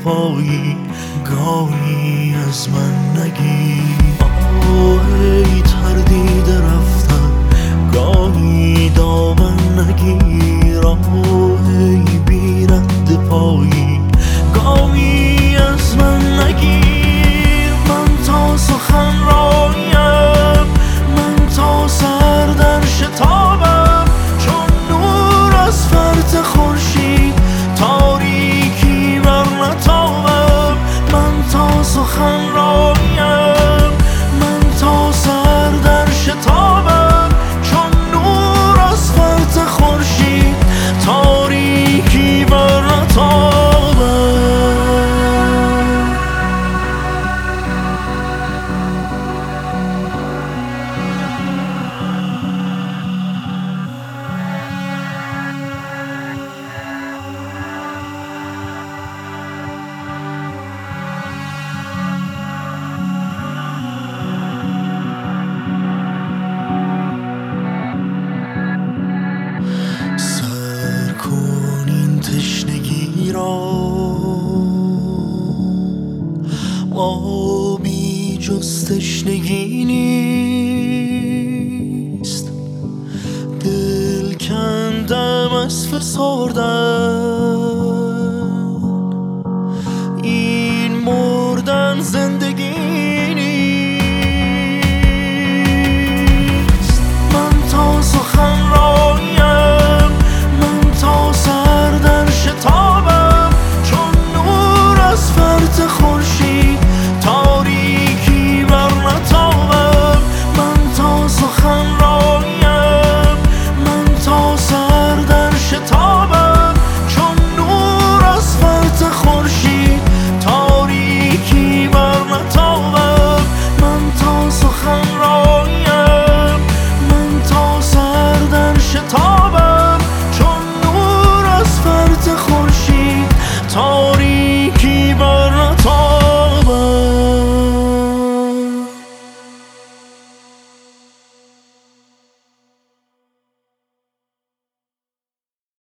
پایی گاهی از من نگیر. ای تردید رفتن گاهی دامن نگیر. ای بی رد پایی گاهی از من نگیر. من تا سخن رایم، من تا سر در شتابم، چون نور از فرط خورشید تاریکی بر نتابم. من تا سخن رایم، من تا سر در شتابم، چون نور از فرط خورشید تاریکی بر نتابم. تشنگی را آبی جز تشنگی نیست. دل کندم از فسردن، این مردن زنده